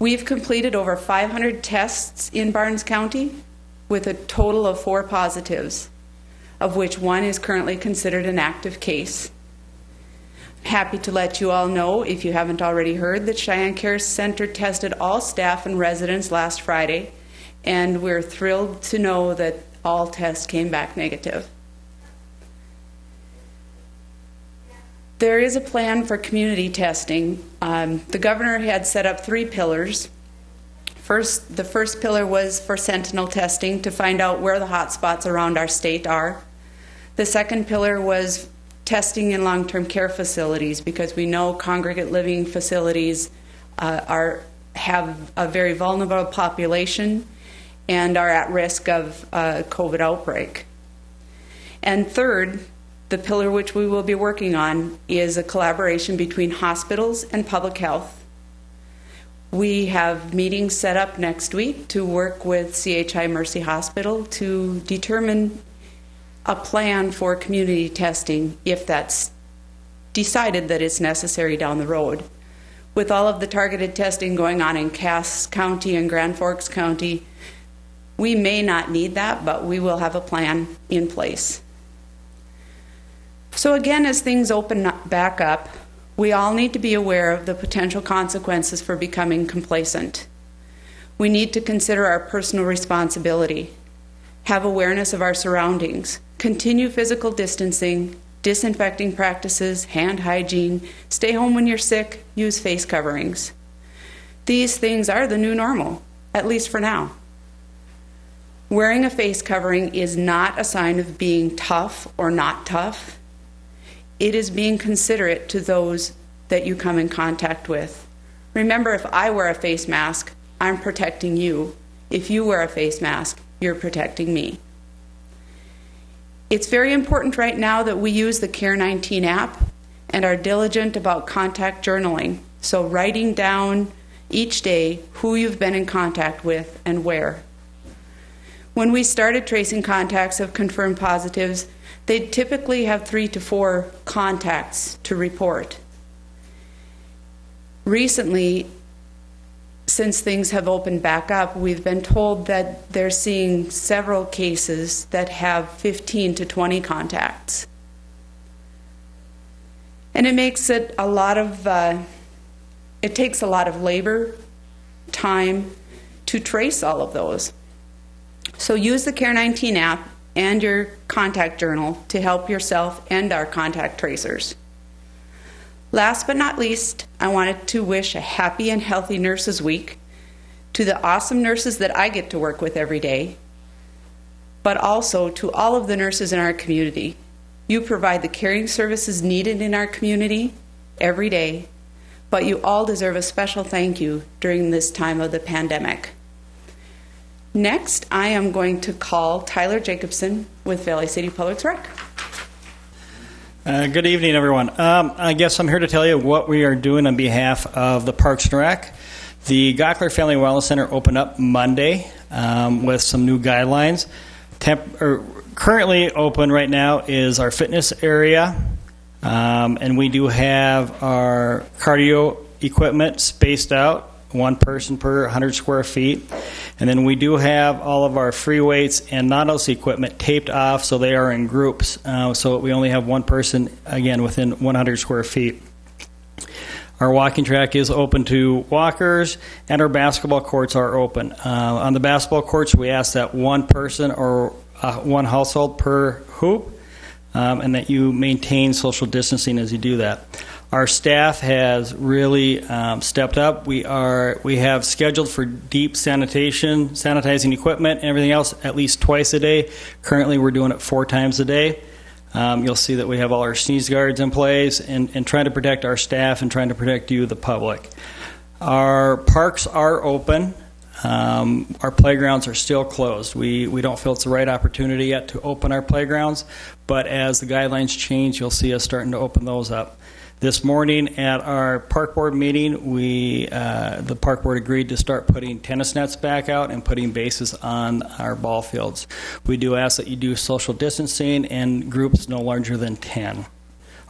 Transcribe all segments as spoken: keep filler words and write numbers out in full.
We've completed over five hundred tests in Barnes County with a total of four positives, of which one is currently considered an active case. Happy to let you all know, if you haven't already heard, that Cheyenne Care Center tested all staff and residents last Friday, and we're thrilled to know that all tests came back negative. There is a plan for community testing. Um, the governor had set up three pillars. First, the first pillar was for sentinel testing to find out where the hot spots around our state are. The second pillar was testing in long-term care facilities, because we know congregate living facilities uh, are have a very vulnerable population and are at risk of a COVID outbreak. And third, the pillar which we will be working on is a collaboration between hospitals and public health. We have meetings set up next week to work with C H I Mercy Hospital to determine a plan for community testing if that's decided that it's necessary down the road. With all of the targeted testing going on in Cass County and Grand Forks County, we may not need that, but we will have a plan in place. So again, as things open back up, we all need to be aware of the potential consequences for becoming complacent. We need to consider our personal responsibility, have awareness of our surroundings, continue physical distancing, disinfecting practices, hand hygiene, stay home when you're sick, use face coverings. These things are the new normal, at least for now. Wearing a face covering is not a sign of being tough or not tough. It is being considerate to those that you come in contact with. Remember, if I wear a face mask, I'm protecting you. If you wear a face mask, you're protecting me. It's very important right now that we use the Care nineteen app and are diligent about contact journaling. So writing down each day who you've been in contact with and where. When we started tracing contacts of confirmed positives, they typically have three to four contacts to report. Recently, since things have opened back up, we've been told that they're seeing several cases that have fifteen to twenty contacts. And it makes it a lot of, uh, it takes a lot of labor, time to trace all of those. So use the Care nineteen app and your contact journal to help yourself and our contact tracers. Last but not least, I wanted to wish a happy and healthy Nurses Week to the awesome nurses that I get to work with every day, but also to all of the nurses in our community. You provide the caring services needed in our community every day, but you all deserve a special thank you during this time of the pandemic. Next, I am going to call Tyler Jacobson with Valley City Public Rec. Uh, good evening, everyone. Um, I guess I'm here to tell you what we are doing on behalf of the Parks and Rec. The Gockler Family Wellness Center opened up Monday um, with some new guidelines. Temp- or currently open right now is our fitness area, um, and we do have our cardio equipment spaced out, one person per one hundred square feet. And then we do have all of our free weights and Nautilus equipment taped off, so they are in groups. Uh, so we only have one person, again, within one hundred square feet. Our walking track is open to walkers, and our basketball courts are open. Uh, on the basketball courts, we ask that one person or uh, one household per hoop, um, and that you maintain social distancing as you do that. Our staff has really um, stepped up. We are we have scheduled for deep sanitation, sanitizing equipment, and everything else at least twice a day. Currently, we're doing it four times a day. Um, you'll see that we have all our sneeze guards in place and, and trying to protect our staff and trying to protect you, the public. Our parks are open. Um, our playgrounds are still closed. We we don't feel it's the right opportunity yet to open our playgrounds, but as the guidelines change, you'll see us starting to open those up. This morning at our park board meeting, we uh, the park board agreed to start putting tennis nets back out and putting bases on our ball fields. We do ask that you do social distancing and groups no larger than ten.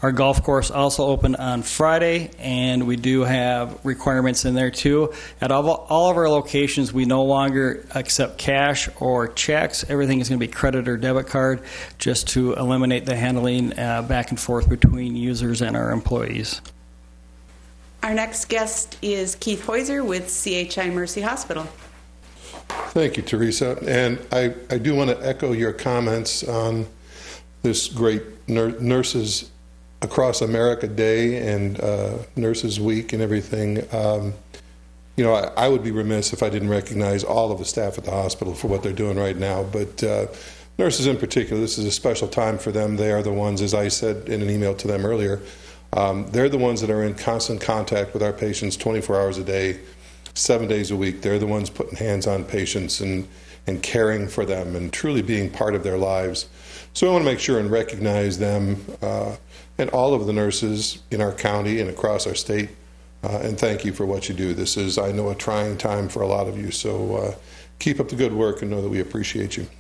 Our golf course also opened on Friday, and we do have requirements in there too. At all, all of our locations, we no longer accept cash or checks. Everything is going to be credit or debit card, just to eliminate the handling uh, back and forth between users and our employees. Our next guest is Keith Heuser with C H I Mercy Hospital. Thank you, Teresa. And I, I do want to echo your comments on this great nur- Nurses Across America Day and uh, Nurses Week and everything. Um, you know, I, I would be remiss if I didn't recognize all of the staff at the hospital for what they're doing right now. But uh, nurses in particular, this is a special time for them. They are the ones, as I said in an email to them earlier, um, they're the ones that are in constant contact with our patients twenty-four hours a day, seven days a week. They're the ones putting hands on patients and, and caring for them and truly being part of their lives. So I want to make sure and recognize them uh, and all of the nurses in our county and across our state, uh, and thank you for what you do. This is, I know, a trying time for a lot of you, so uh, keep up the good work and know that we appreciate you.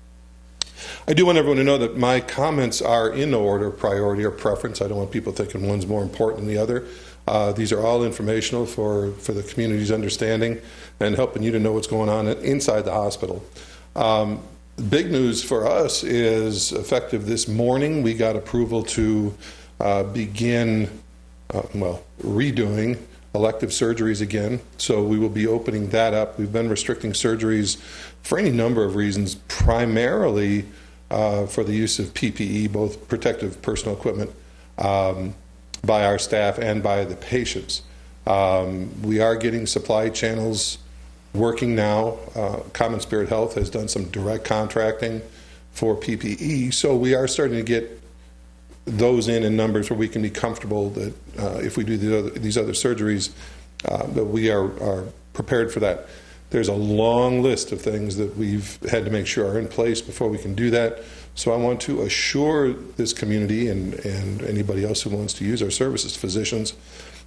I do want everyone to know that my comments are in no order of priority or preference. I don't want people thinking one's more important than the other. Uh, these are all informational for, for the community's understanding and helping you to know what's going on inside the hospital. Um, big news for us is effective this morning, we got approval to uh, begin, uh, well, redoing elective surgeries again. So we will be opening that up. We've been restricting surgeries for any number of reasons, primarily uh, for the use of P P E, both protective personal equipment, um, by our staff and by the patients. Um, we are getting supply channels working now. Uh, Common Spirit Health has done some direct contracting for P P E, so we are starting to get those in in numbers where we can be comfortable that uh, if we do the other, these other surgeries, uh, that we are, are prepared for that. There's a long list of things that we've had to make sure are in place before we can do that. So I want to assure this community and, and anybody else who wants to use our services, physicians,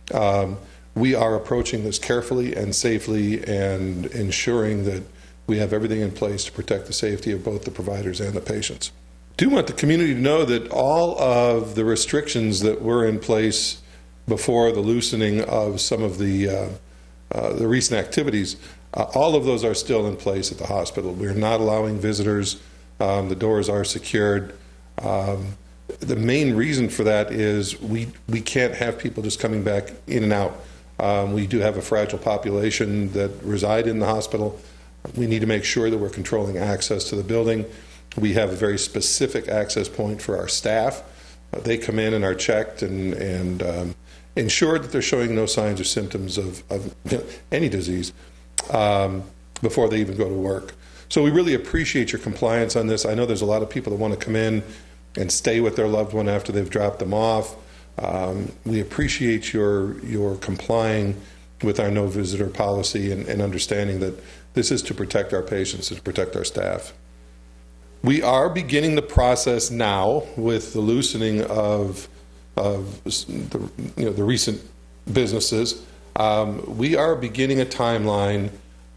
um, we are approaching this carefully and safely and ensuring that we have everything in place to protect the safety of both the providers and the patients. I do want the community to know that all of the restrictions that were in place before the loosening of some of the, uh, uh, the recent activities, uh, all of those are still in place at the hospital. We're not allowing visitors. Um, the doors are secured. Um, the main reason for that is we, we can't have people just coming back in and out. Um, we do have a fragile population that reside in the hospital. We need to make sure that we're controlling access to the building. We have a very specific access point for our staff. Uh, they come in and are checked and, and um, ensured that they're showing no signs or symptoms of, of you know, any disease um, before they even go to work. So we really appreciate your compliance on this. I know there's a lot of people that want to come in and stay with their loved one after they've dropped them off. Um, we appreciate your your complying with our no visitor policy and, and understanding that this is to protect our patients and to protect our staff. We are beginning the process now with the loosening of of the, you know, the recent businesses. Um, we are beginning a timeline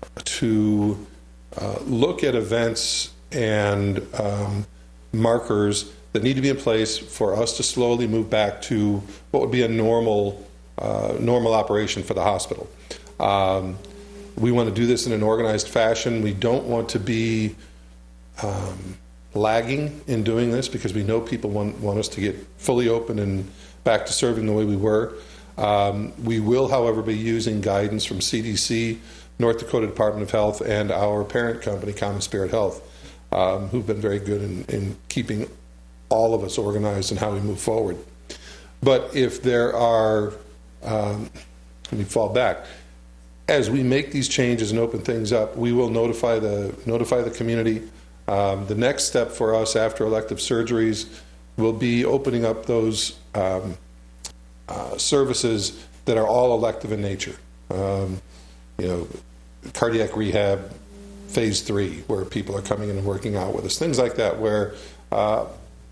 to uh, look at events and um, markers that need to be in place for us to slowly move back to what would be a normal uh, normal operation for the hospital. Um, we want to do this in an organized fashion. We don't want to be um, lagging in doing this because we know people want, want us to get fully open and back to serving the way we were. Um, we will, however, be using guidance from C D C, North Dakota Department of Health, and our parent company, Common Spirit Health, um, who've been very good in, in keeping all of us organized in how we move forward. But if there are, um, let me fall back, as we make these changes and open things up, we will notify the notify the community. Um, the next step for us after elective surgeries will be opening up those um, uh, services that are all elective in nature. Um, you know, cardiac rehab, phase three, where people are coming in and working out with us, things like that, where uh,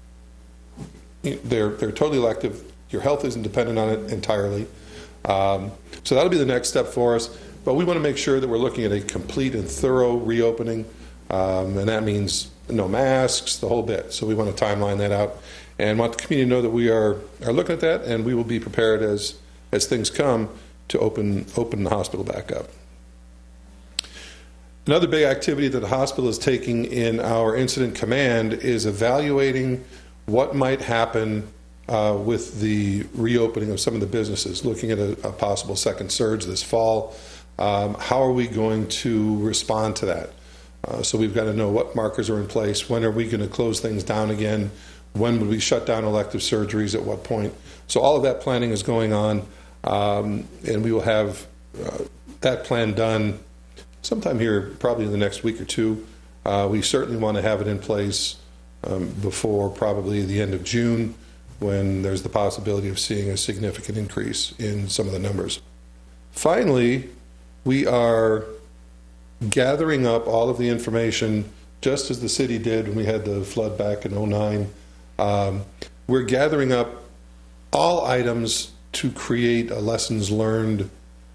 They're they're totally elective. Your health isn't dependent on it entirely. Um, so that'll be the next step for us. But we want to make sure that we're looking at a complete and thorough reopening, um, and that means no masks, the whole bit. So we want to timeline that out. and want the community to know that we are, are looking at that, and we will be prepared as, as things come to open, open the hospital back up. Another big activity that the hospital is taking in our incident command is evaluating what might happen uh, with the reopening of some of the businesses, looking at a, a possible second surge this fall. Um, how are we going to respond to that? Uh, so we've got to know what markers are in place. When are we going to close things down again? When would we shut down elective surgeries? At what point? So all of that planning is going on, um, and we will have uh, that plan done sometime here, probably in the next week or two. Uh, we certainly want to have it in place um, before probably the end of June, when there's the possibility of seeing a significant increase in some of the numbers. Finally, we are gathering up all of the information, just as the city did when we had the flood back in oh nine. Um, we're gathering up all items to create a lessons learned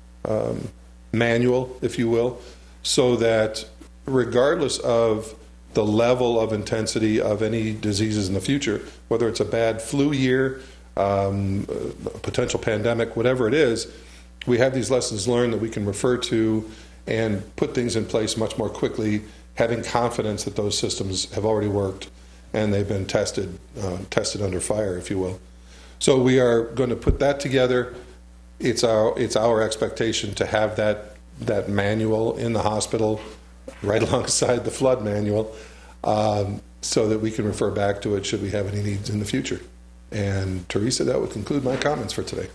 um, manual, if you will, so that regardless of the level of intensity of any diseases in the future, whether it's a bad flu year, um, a potential pandemic, whatever it is, we have these lessons learned that we can refer to and put things in place much more quickly, having confidence that those systems have already worked and they've been tested, uh, tested under fire, if you will. So we are going to put that together. It's our, it's our expectation to have that, that manual in the hospital right alongside the flood manual, um, so that we can refer back to it should we have any needs in the future. And Teresa, that would conclude my comments for today.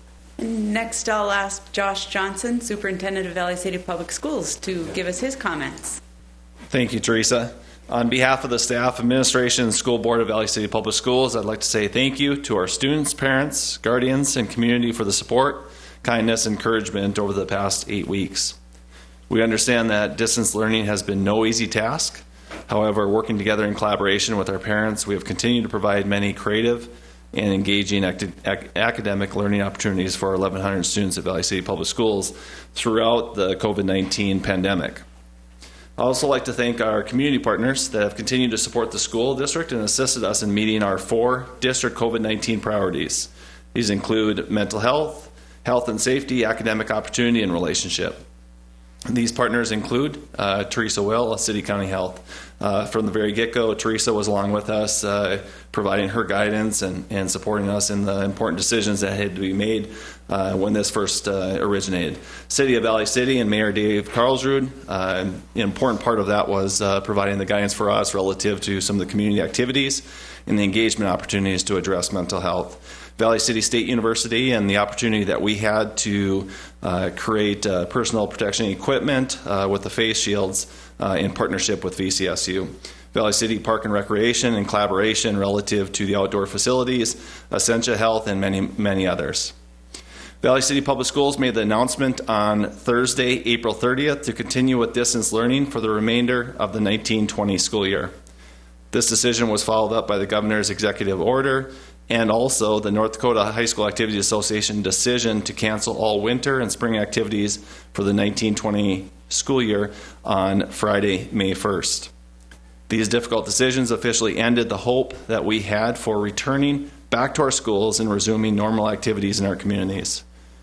Next, I'll ask Josh Johnson, Superintendent of Valley City Public Schools, to give us his comments. Thank you, Teresa. On behalf of the staff, administration, and school board of Valley City Public Schools, I'd like to say thank you to our students, parents, guardians, and community for the support, kindness, and encouragement over the past eight weeks. We understand that distance learning has been no easy task. However, working together in collaboration with our parents, we have continued to provide many creative and engaging ac- ac- academic learning opportunities for our eleven hundred students at Valley City Public Schools throughout the COVID nineteen pandemic. I'd also like to thank our community partners that have continued to support the school district and assisted us in meeting our four district COVID nineteen priorities. These include mental health, health and safety, academic opportunity, and relationship. These partners include uh, Teresa Will, City County Health. Uh, from the very get-go, Teresa was along with us, uh, providing her guidance and, and supporting us in the important decisions that had to be made uh, when this first uh, originated. City of Valley City and Mayor Dave Karlsrud, uh, an important part of that was uh, providing the guidance for us relative to some of the community activities and the engagement opportunities to address mental health. Valley City State University and the opportunity that we had to uh, create uh, personal protection equipment uh, with the face shields uh, in partnership with V C S U. Valley City Park and Recreation in collaboration relative to the outdoor facilities, Essentia Health, and many, many others. Valley City Public Schools made the announcement on Thursday, April thirtieth, to continue with distance learning for the remainder of the nineteen twenty school year. This decision was followed up by the governor's executive order and also the North Dakota High School Activities Association decision to cancel all winter and spring activities for the nineteen twenty school year on Friday, May first. These difficult decisions officially ended the hope that we had for returning back to our schools and resuming normal activities in our communities.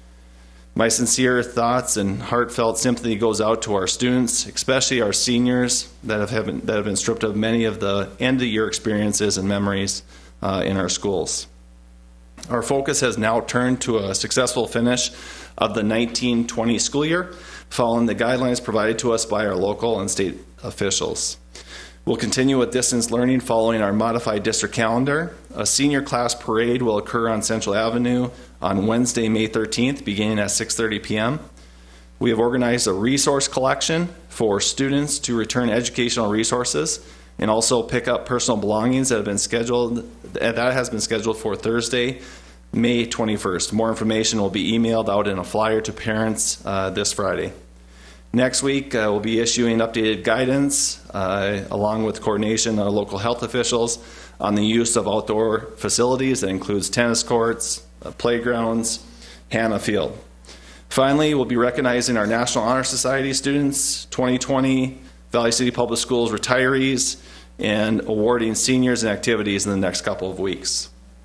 My sincere thoughts and heartfelt sympathy goes out to our students, especially our seniors that have, have been, that have been stripped of many of the end-of-year experiences and memories uh, in our schools. Our focus has now turned to a successful finish of the nineteen twenty school year, following the guidelines provided to us by our local and state officials. We'll continue with distance learning following our modified district calendar. A senior class parade will occur on Central Avenue on Wednesday, May thirteenth, beginning at six thirty p.m. We have organized a resource collection for students to return educational resources and also pick up personal belongings that have been scheduled. That has been scheduled for Thursday, May twenty-first. More information will be emailed out in a flyer to parents uh, this Friday. Next week, uh, we'll be issuing updated guidance uh, along with coordination of local health officials on the use of outdoor facilities. That includes tennis courts, uh, playgrounds, Hannah Field. Finally, we'll be recognizing our National Honor Society students, twenty twenty Valley City Public Schools retirees, and awarding seniors and activities in the next couple of weeks.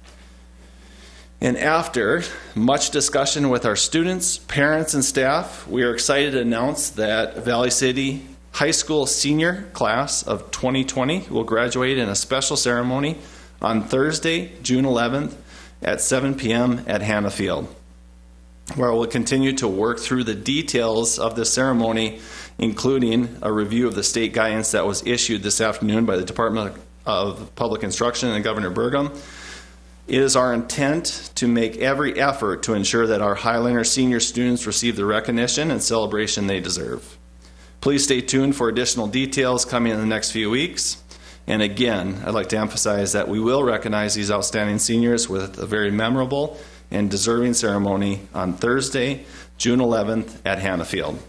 And after much discussion with our students, parents, and staff, we are excited to announce that Valley City High School senior class of twenty twenty will graduate in a special ceremony on Thursday, June eleventh at seven p.m. at Hannah Field, where we'll continue to work through the details of the ceremony, including a review of the state guidance that was issued this afternoon by the Department of Public Instruction and Governor Burgum. It is our intent to make every effort to ensure that our Highlander senior students receive the recognition and celebration they deserve. Please stay tuned for additional details coming in the next few weeks. And again, I'd like to emphasize that we will recognize these outstanding seniors with a very memorable and deserving ceremony on Thursday, June eleventh at Hannah Field.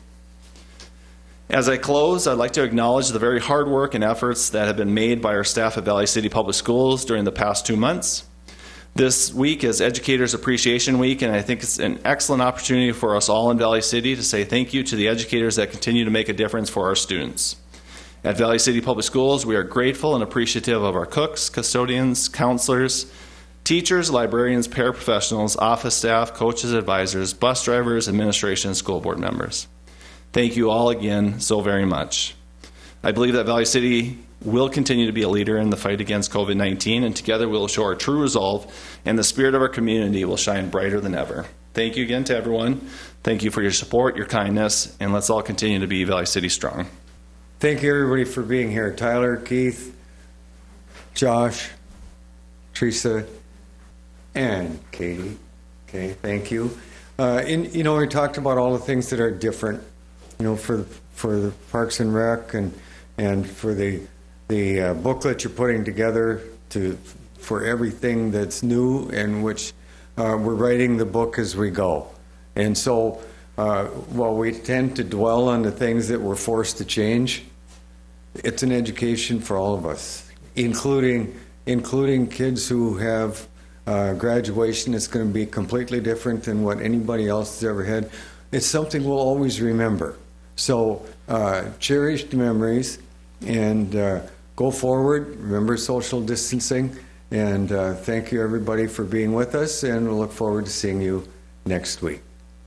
As I close, I'd like to acknowledge the very hard work and efforts that have been made by our staff at Valley City Public Schools during the past two months. This week is Educators Appreciation Week, and I think it's an excellent opportunity for us all in Valley City to say thank you to the educators that continue to make a difference for our students. At Valley City Public Schools, we are grateful and appreciative of our cooks, custodians, counselors, teachers, librarians, paraprofessionals, office staff, coaches, advisors, bus drivers, administration, and school board members. Thank you all again so very much. I believe that Valley City will continue to be a leader in the fight against COVID nineteen, and together we will show our true resolve, and the spirit of our community will shine brighter than ever. Thank you again to everyone. Thank you for your support, your kindness, and let's all continue to be Valley City strong. Thank you, everybody, for being here. Tyler, Keith, Josh, Teresa, and Katie. Okay, thank you. Uh, and, you know, we talked about all the things that are different, you know, for for the Parks and Rec and and for the the uh, booklet you're putting together to for everything that's new, and which uh, we're writing the book as we go. And so uh, while we tend to dwell on the things that we're forced to change, it's an education for all of us, including including kids who have uh, graduation that's going to be completely different than what anybody else has ever had. It's something we'll always remember. So uh, cherish the memories and uh, go forward. Remember social distancing. And uh, thank you, everybody, for being with us. And we'll look forward to seeing you next week.